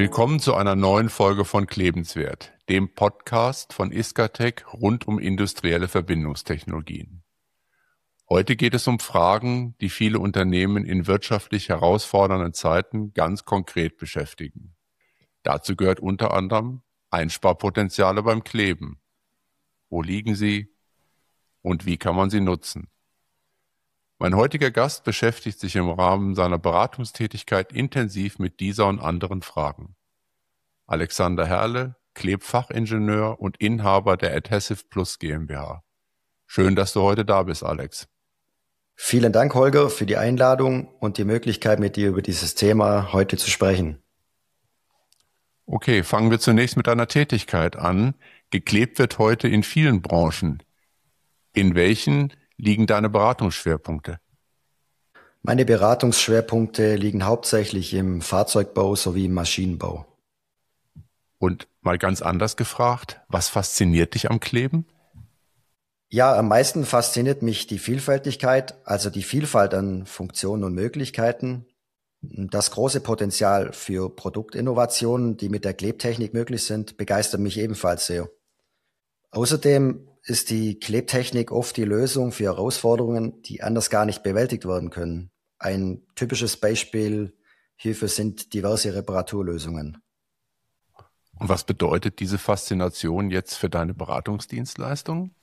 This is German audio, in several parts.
Willkommen zu einer neuen Folge von Klebenswert, dem Podcast von Iscartech rund um industrielle Verbindungstechnologien. Heute geht es um Fragen, die viele Unternehmen in wirtschaftlich herausfordernden Zeiten ganz konkret beschäftigen. Dazu gehört unter anderem Einsparpotenziale beim Kleben. Wo liegen sie und wie kann man sie nutzen? Mein heutiger Gast beschäftigt sich im Rahmen seiner Beratungstätigkeit intensiv mit dieser und anderen Fragen. Alexander Herle, Klebfachingenieur und Inhaber der Adhesive Plus GmbH. Schön, dass du heute da bist, Alex. Vielen Dank, Holger, für die Einladung und die Möglichkeit, mit dir über dieses Thema heute zu sprechen. Okay, fangen wir zunächst mit deiner Tätigkeit an. Geklebt wird heute in vielen Branchen. In welchen liegen deine Beratungsschwerpunkte? Meine Beratungsschwerpunkte liegen hauptsächlich im Fahrzeugbau sowie im Maschinenbau. Und mal ganz anders gefragt, was fasziniert dich am Kleben? Ja, am meisten fasziniert mich die Vielfältigkeit, also die Vielfalt an Funktionen und Möglichkeiten. Das große Potenzial für Produktinnovationen, die mit der Klebtechnik möglich sind, begeistert mich ebenfalls sehr. Außerdem ist die Klebtechnik oft die Lösung für Herausforderungen, die anders gar nicht bewältigt werden können. Ein typisches Beispiel hierfür sind diverse Reparaturlösungen. Und was bedeutet diese Faszination jetzt für deine Beratungsdienstleistungen?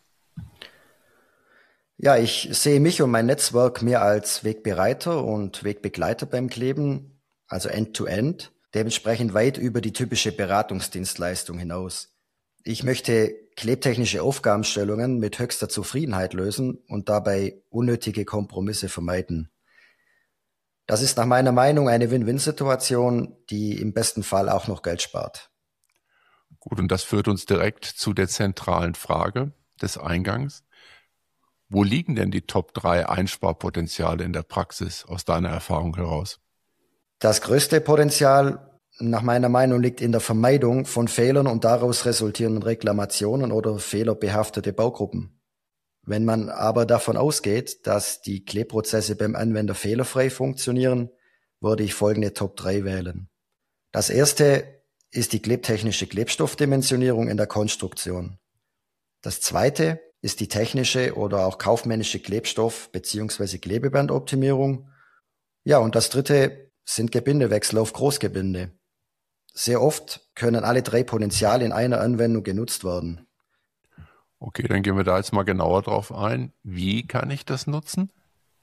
Ja, ich sehe mich und mein Netzwerk mehr als Wegbereiter und Wegbegleiter beim Kleben, also End-to-End, dementsprechend weit über die typische Beratungsdienstleistung hinaus. Ich möchte klebtechnische Aufgabenstellungen mit höchster Zufriedenheit lösen und dabei unnötige Kompromisse vermeiden. Das ist nach meiner Meinung eine Win-Win-Situation, die im besten Fall auch noch Geld spart. Gut, und das führt uns direkt zu der zentralen Frage des Eingangs. Wo liegen denn die Top 3 Einsparpotenziale in der Praxis aus deiner Erfahrung heraus? Das größte Potenzial nach meiner Meinung liegt in der Vermeidung von Fehlern und daraus resultierenden Reklamationen oder fehlerbehaftete Baugruppen. Wenn man aber davon ausgeht, dass die Klebprozesse beim Anwender fehlerfrei funktionieren, würde ich folgende Top 3 wählen. Das erste ist die klebtechnische Klebstoffdimensionierung in der Konstruktion. Das zweite ist die technische oder auch kaufmännische Klebstoff- bzw. Klebebandoptimierung. Ja, und das dritte sind Gebindewechsel auf Großgebinde. Sehr oft können alle 3 Potenziale in einer Anwendung genutzt werden. Okay, dann gehen wir da jetzt mal genauer drauf ein. Wie kann ich das nutzen?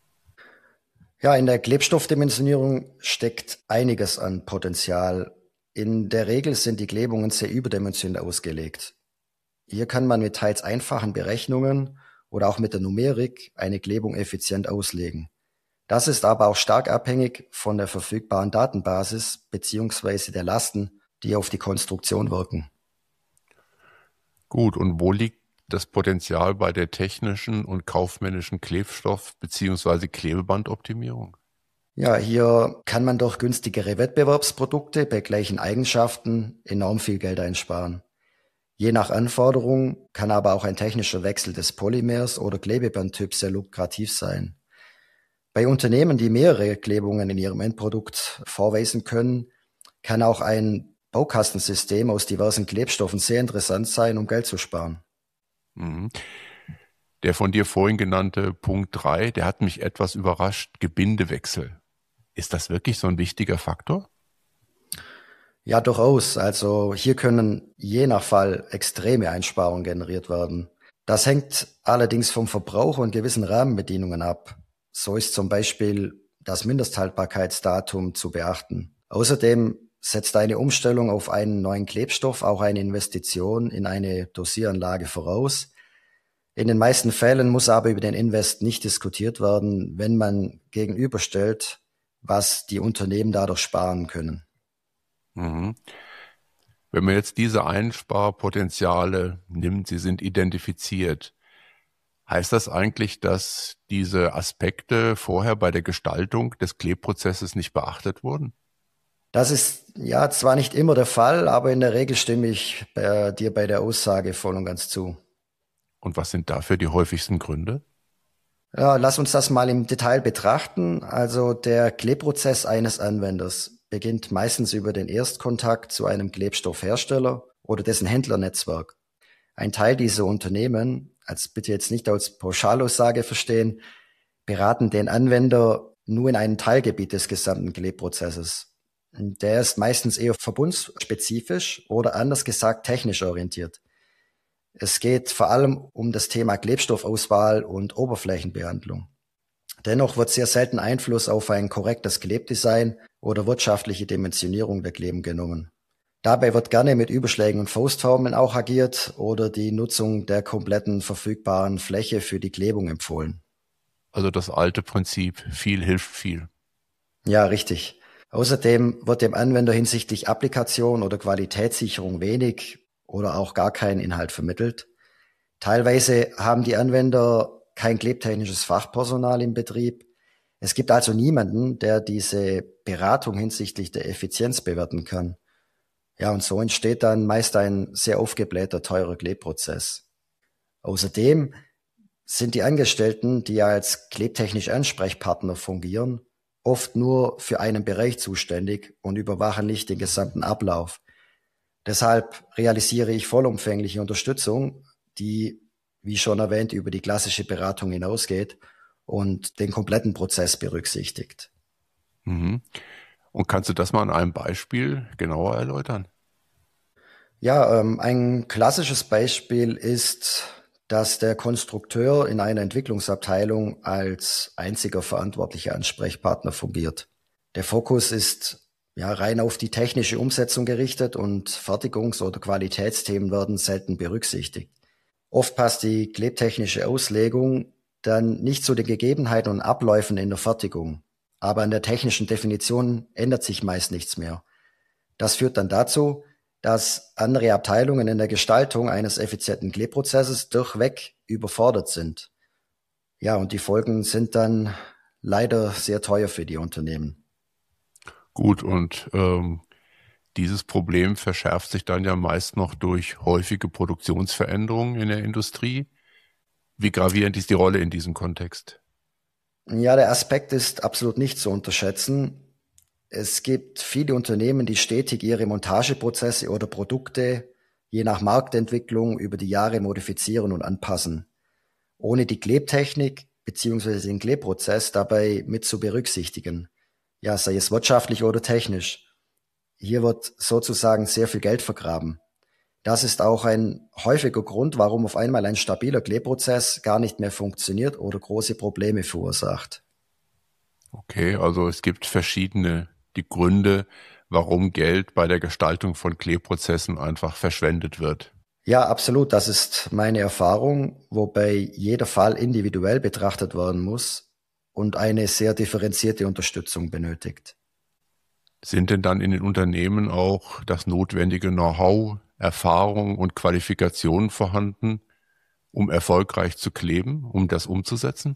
Ja, in der Klebstoffdimensionierung steckt einiges an Potenzial. In der Regel sind die Klebungen sehr überdimensional ausgelegt. Hier kann man mit teils einfachen Berechnungen oder auch mit der Numerik eine Klebung effizient auslegen. Das ist aber auch stark abhängig von der verfügbaren Datenbasis bzw. der Lasten, die auf die Konstruktion wirken. Gut, und wo liegt das Potenzial bei der technischen und kaufmännischen Klebstoff- bzw. Klebebandoptimierung? Ja, hier kann man durch günstigere Wettbewerbsprodukte bei gleichen Eigenschaften enorm viel Geld einsparen. Je nach Anforderung kann aber auch ein technischer Wechsel des Polymers oder Klebebandtyps sehr lukrativ sein. Bei Unternehmen, die mehrere Klebungen in ihrem Endprodukt vorweisen können, kann auch ein Baukastensystem aus diversen Klebstoffen sehr interessant sein, um Geld zu sparen. Mhm. Der von dir vorhin genannte Punkt 3, der hat mich etwas überrascht, Gebindewechsel. Ist das wirklich so ein wichtiger Faktor? Ja, durchaus. Also hier können je nach Fall extreme Einsparungen generiert werden. Das hängt allerdings vom Verbrauch und gewissen Rahmenbedingungen ab. So ist zum Beispiel das Mindesthaltbarkeitsdatum zu beachten. Außerdem setzt eine Umstellung auf einen neuen Klebstoff auch eine Investition in eine Dosieranlage voraus. In den meisten Fällen muss aber über den Invest nicht diskutiert werden, wenn man gegenüberstellt, was die Unternehmen dadurch sparen können. Mhm. Wenn man jetzt diese Einsparpotenziale nimmt, sie sind identifiziert, heißt das eigentlich, dass diese Aspekte vorher bei der Gestaltung des Klebprozesses nicht beachtet wurden? Das ist ja zwar nicht immer der Fall, aber in der Regel stimme ich dir bei der Aussage voll und ganz zu. Und was sind dafür die häufigsten Gründe? Ja, lass uns das mal im Detail betrachten. Also der Klebprozess eines Anwenders beginnt meistens über den Erstkontakt zu einem Klebstoffhersteller oder dessen Händlernetzwerk. Ein Teil dieser Unternehmen, als bitte jetzt nicht als Pauschalaussage verstehen, beraten den Anwender nur in einem Teilgebiet des gesamten Klebprozesses. Der ist meistens eher verbundspezifisch oder anders gesagt technisch orientiert. Es geht vor allem um das Thema Klebstoffauswahl und Oberflächenbehandlung. Dennoch wird sehr selten Einfluss auf ein korrektes Klebdesign oder wirtschaftliche Dimensionierung der Kleben genommen. Dabei wird gerne mit Überschlägen und Faustformeln auch agiert oder die Nutzung der kompletten verfügbaren Fläche für die Klebung empfohlen. Also das alte Prinzip, viel hilft viel. Ja, richtig. Außerdem wird dem Anwender hinsichtlich Applikation oder Qualitätssicherung wenig oder auch gar kein Inhalt vermittelt. Teilweise haben die Anwender kein klebtechnisches Fachpersonal im Betrieb. Es gibt also niemanden, der diese Beratung hinsichtlich der Effizienz bewerten kann. Ja, und so entsteht dann meist ein sehr aufgeblähter, teurer Klebprozess. Außerdem sind die Angestellten, die als klebtechnische Ansprechpartner fungieren, oft nur für einen Bereich zuständig und überwachen nicht den gesamten Ablauf. Deshalb realisiere ich vollumfängliche Unterstützung, die, wie schon erwähnt, über die klassische Beratung hinausgeht und den kompletten Prozess berücksichtigt. Mhm. Und kannst du das mal an einem Beispiel genauer erläutern? Ja, ein klassisches Beispiel ist, dass der Konstrukteur in einer Entwicklungsabteilung als einziger verantwortlicher Ansprechpartner fungiert. Der Fokus ist ja rein auf die technische Umsetzung gerichtet und Fertigungs- oder Qualitätsthemen werden selten berücksichtigt. Oft passt die klebtechnische Auslegung dann nicht zu den Gegebenheiten und Abläufen in der Fertigung. Aber an der technischen Definition ändert sich meist nichts mehr. Das führt dann dazu, dass andere Abteilungen in der Gestaltung eines effizienten Klebprozesses durchweg überfordert sind. Ja, und die Folgen sind dann leider sehr teuer für die Unternehmen. Gut, und dieses Problem verschärft sich dann ja meist noch durch häufige Produktionsveränderungen in der Industrie. Wie gravierend ist die Rolle in diesem Kontext? Ja, der Aspekt ist absolut nicht zu unterschätzen. Es gibt viele Unternehmen, die stetig ihre Montageprozesse oder Produkte je nach Marktentwicklung über die Jahre modifizieren und anpassen, ohne die Klebtechnik bzw. den Klebprozess dabei mit zu berücksichtigen. Ja, sei es wirtschaftlich oder technisch. Hier wird sozusagen sehr viel Geld vergraben. Das ist auch ein häufiger Grund, warum auf einmal ein stabiler Klebprozess gar nicht mehr funktioniert oder große Probleme verursacht. Okay, also es gibt die Gründe, warum Geld bei der Gestaltung von Klebprozessen einfach verschwendet wird. Ja, absolut, das ist meine Erfahrung, wobei jeder Fall individuell betrachtet werden muss und eine sehr differenzierte Unterstützung benötigt. Sind denn dann in den Unternehmen auch das notwendige Know-how, Erfahrung und Qualifikationen vorhanden, um erfolgreich zu kleben, um das umzusetzen?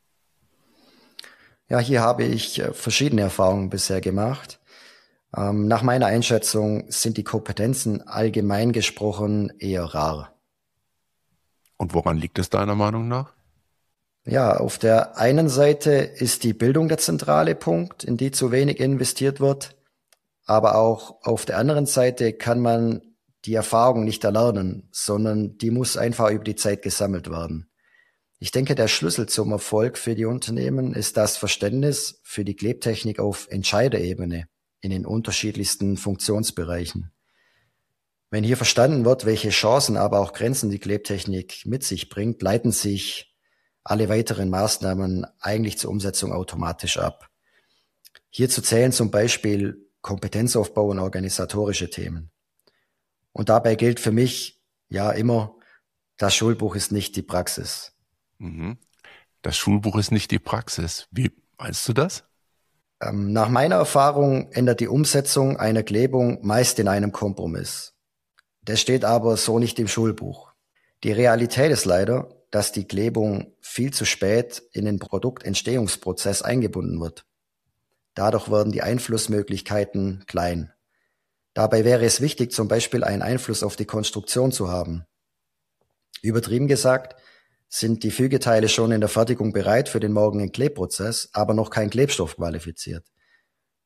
Ja, hier habe ich verschiedene Erfahrungen bisher gemacht. Nach meiner Einschätzung sind die Kompetenzen allgemein gesprochen eher rar. Und woran liegt es deiner Meinung nach? Ja, auf der einen Seite ist die Bildung der zentrale Punkt, in die zu wenig investiert wird, aber auch auf der anderen Seite kann man die Erfahrung nicht erlernen, sondern die muss einfach über die Zeit gesammelt werden. Ich denke, der Schlüssel zum Erfolg für die Unternehmen ist das Verständnis für die Klebtechnik auf Entscheiderebene in den unterschiedlichsten Funktionsbereichen. Wenn hier verstanden wird, welche Chancen, aber auch Grenzen die Klebtechnik mit sich bringt, leiten sich alle weiteren Maßnahmen eigentlich zur Umsetzung automatisch ab. Hierzu zählen zum Beispiel Kompetenzaufbau und organisatorische Themen. Und dabei gilt für mich ja immer, das Schulbuch ist nicht die Praxis. Mhm. Das Schulbuch ist nicht die Praxis. Wie meinst du das? Nach meiner Erfahrung ändert die Umsetzung einer Klebung meist in einem Kompromiss. Das steht aber so nicht im Schulbuch. Die Realität ist leider, dass die Klebung viel zu spät in den Produktentstehungsprozess eingebunden wird. Dadurch werden die Einflussmöglichkeiten klein. Dabei wäre es wichtig, zum Beispiel einen Einfluss auf die Konstruktion zu haben. Übertrieben gesagt, sind die Fügeteile schon in der Fertigung bereit für den morgigen Klebprozess, aber noch kein Klebstoff qualifiziert.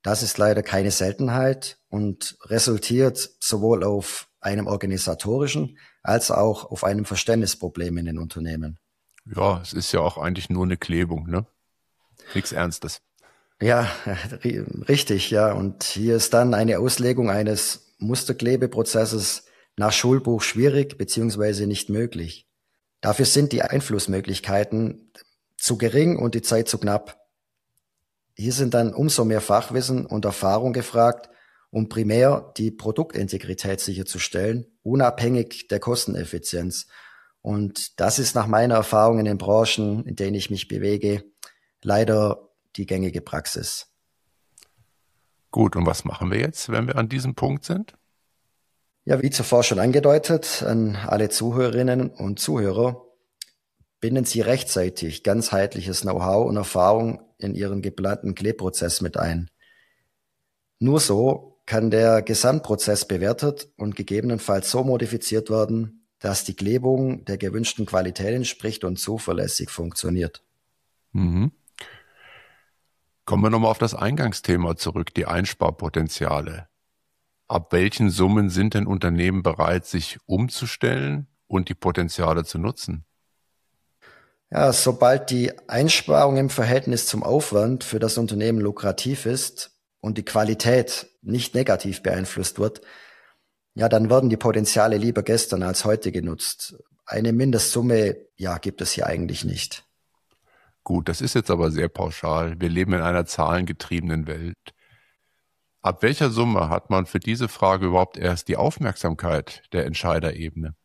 Das ist leider keine Seltenheit und resultiert sowohl auf einem organisatorischen als auch auf einem Verständnisproblem in den Unternehmen. Ja, es ist ja auch eigentlich nur eine Klebung, ne? Nichts Ernstes. Ja, richtig, ja. Und hier ist dann eine Auslegung eines Musterklebeprozesses nach Schulbuch schwierig beziehungsweise nicht möglich. Dafür sind die Einflussmöglichkeiten zu gering und die Zeit zu knapp. Hier sind dann umso mehr Fachwissen und Erfahrung gefragt, um primär die Produktintegrität sicherzustellen, unabhängig der Kosteneffizienz. Und das ist nach meiner Erfahrung in den Branchen, in denen ich mich bewege, leider die gängige Praxis. Gut, und was machen wir jetzt, wenn wir an diesem Punkt sind? Ja, wie zuvor schon angedeutet, an alle Zuhörerinnen und Zuhörer, binden Sie rechtzeitig ganzheitliches Know-how und Erfahrung in Ihren geplanten Klebprozess mit ein. Nur so kann der Gesamtprozess bewertet und gegebenenfalls so modifiziert werden, dass die Klebung der gewünschten Qualität entspricht und zuverlässig funktioniert. Mhm. Kommen wir nochmal auf das Eingangsthema zurück, die Einsparpotenziale. Ab welchen Summen sind denn Unternehmen bereit, sich umzustellen und die Potenziale zu nutzen? Ja, sobald die Einsparung im Verhältnis zum Aufwand für das Unternehmen lukrativ ist und die Qualität nicht negativ beeinflusst wird, ja, dann werden die Potenziale lieber gestern als heute genutzt. Eine Mindestsumme, ja, gibt es hier eigentlich nicht. Gut, das ist jetzt aber sehr pauschal. Wir leben in einer zahlengetriebenen Welt. Ab welcher Summe hat man für diese Frage überhaupt erst die Aufmerksamkeit der Entscheiderebene?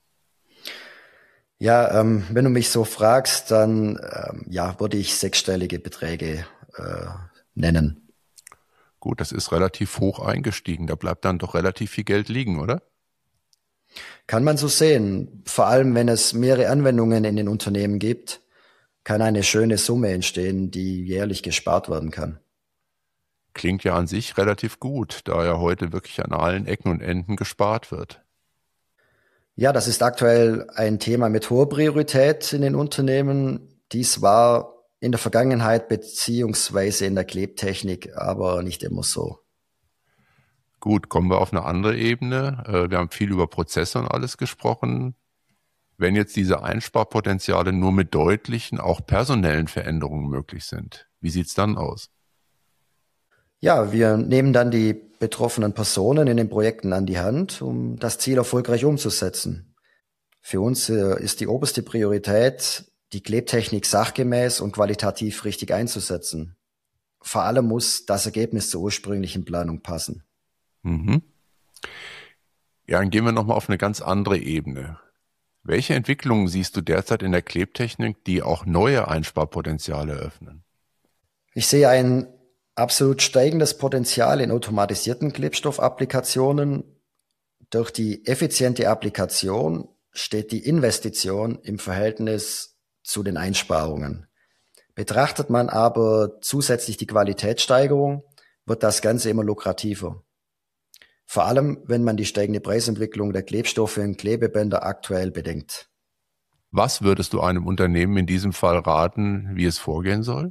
Ja, wenn du mich so fragst, dann ja, würde ich sechsstellige Beträge nennen. Gut, das ist relativ hoch eingestiegen. Da bleibt dann doch relativ viel Geld liegen, oder? Kann man so sehen. Vor allem, wenn es mehrere Anwendungen in den Unternehmen gibt, kann eine schöne Summe entstehen, die jährlich gespart werden kann. Klingt ja an sich relativ gut, da ja heute wirklich an allen Ecken und Enden gespart wird. Ja, das ist aktuell ein Thema mit hoher Priorität in den Unternehmen. Dies war in der Vergangenheit beziehungsweise in der Klebtechnik aber nicht immer so. Gut, kommen wir auf eine andere Ebene. Wir haben viel über Prozesse und alles gesprochen. Wenn jetzt diese Einsparpotenziale nur mit deutlichen, auch personellen Veränderungen möglich sind, wie sieht's dann aus? Ja, wir nehmen dann die betroffenen Personen in den Projekten an die Hand, um das Ziel erfolgreich umzusetzen. Für uns ist die oberste Priorität, die Klebtechnik sachgemäß und qualitativ richtig einzusetzen. Vor allem muss das Ergebnis zur ursprünglichen Planung passen. Mhm. Ja, dann gehen wir nochmal auf eine ganz andere Ebene. Welche Entwicklungen siehst du derzeit in der Klebtechnik, die auch neue Einsparpotenziale eröffnen? Ich sehe ein absolut steigendes Potenzial in automatisierten Klebstoffapplikationen. Durch die effiziente Applikation steht die Investition im Verhältnis zu den Einsparungen. Betrachtet man aber zusätzlich die Qualitätssteigerung, wird das Ganze immer lukrativer. Vor allem, wenn man die steigende Preisentwicklung der Klebstoffe und Klebebänder aktuell bedenkt. Was würdest du einem Unternehmen in diesem Fall raten, wie es vorgehen soll?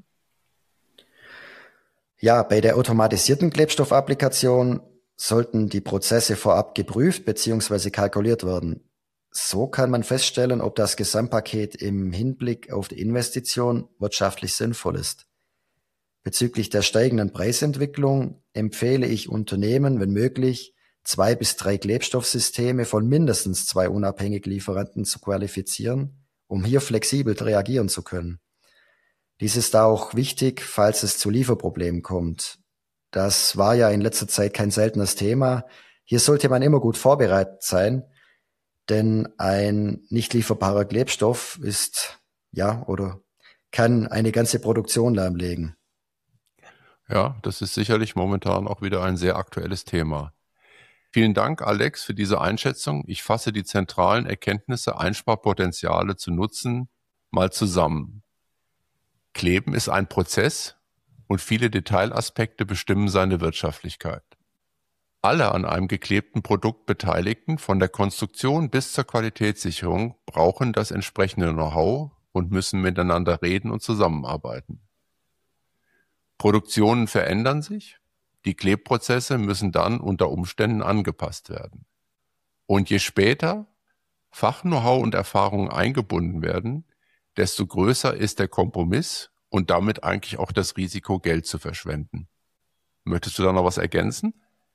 Ja, bei der automatisierten Klebstoffapplikation sollten die Prozesse vorab geprüft bzw. kalkuliert werden. So kann man feststellen, ob das Gesamtpaket im Hinblick auf die Investition wirtschaftlich sinnvoll ist. Bezüglich der steigenden Preisentwicklung empfehle ich Unternehmen, wenn möglich, 2 bis 3 Klebstoffsysteme von mindestens 2 unabhängigen Lieferanten zu qualifizieren, um hier flexibel reagieren zu können. Dies ist auch wichtig, falls es zu Lieferproblemen kommt. Das war ja in letzter Zeit kein seltenes Thema. Hier sollte man immer gut vorbereitet sein, denn ein nicht lieferbarer Klebstoff ist, ja, oder kann eine ganze Produktion lahmlegen. Ja, das ist sicherlich momentan auch wieder ein sehr aktuelles Thema. Vielen Dank, Alex, für diese Einschätzung. Ich fasse die zentralen Erkenntnisse, Einsparpotenziale zu nutzen, mal zusammen. Kleben ist ein Prozess und viele Detailaspekte bestimmen seine Wirtschaftlichkeit. Alle an einem geklebten Produkt Beteiligten, von der Konstruktion bis zur Qualitätssicherung, brauchen das entsprechende Know-how und müssen miteinander reden und zusammenarbeiten. Produktionen verändern sich, Die Klebprozesse müssen dann unter Umständen angepasst werden. Und je später Fach-Know-how und Erfahrungen eingebunden werden, desto größer ist der Kompromiss und damit eigentlich auch das Risiko, Geld zu verschwenden. Möchtest du da noch was ergänzen?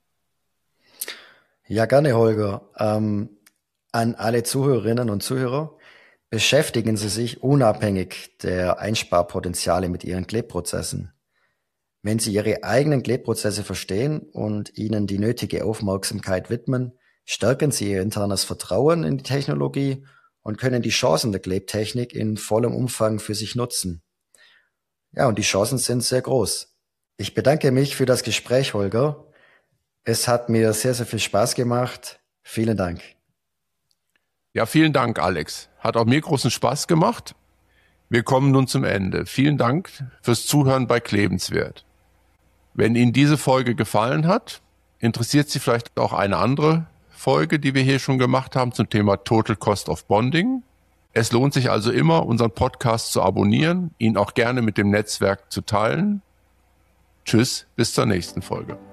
Ja, gerne, Holger. An alle Zuhörerinnen und Zuhörer, beschäftigen Sie sich unabhängig der Einsparpotenziale mit Ihren Klebprozessen. Wenn Sie Ihre eigenen Klebprozesse verstehen und ihnen die nötige Aufmerksamkeit widmen, stärken Sie Ihr internes Vertrauen in die Technologie und können die Chancen der Klebtechnik in vollem Umfang für sich nutzen. Ja, und die Chancen sind sehr groß. Ich bedanke mich für das Gespräch, Holger. Es hat mir sehr, sehr viel Spaß gemacht. Vielen Dank. Ja, vielen Dank, Alex. Hat auch mir großen Spaß gemacht. Wir kommen nun zum Ende. Vielen Dank fürs Zuhören bei Klebenswert. Wenn Ihnen diese Folge gefallen hat, interessiert Sie vielleicht auch eine andere Folge, die wir hier schon gemacht haben zum Thema Total Cost of Bonding. Es lohnt sich also immer, unseren Podcast zu abonnieren, ihn auch gerne mit dem Netzwerk zu teilen. Tschüss, bis zur nächsten Folge.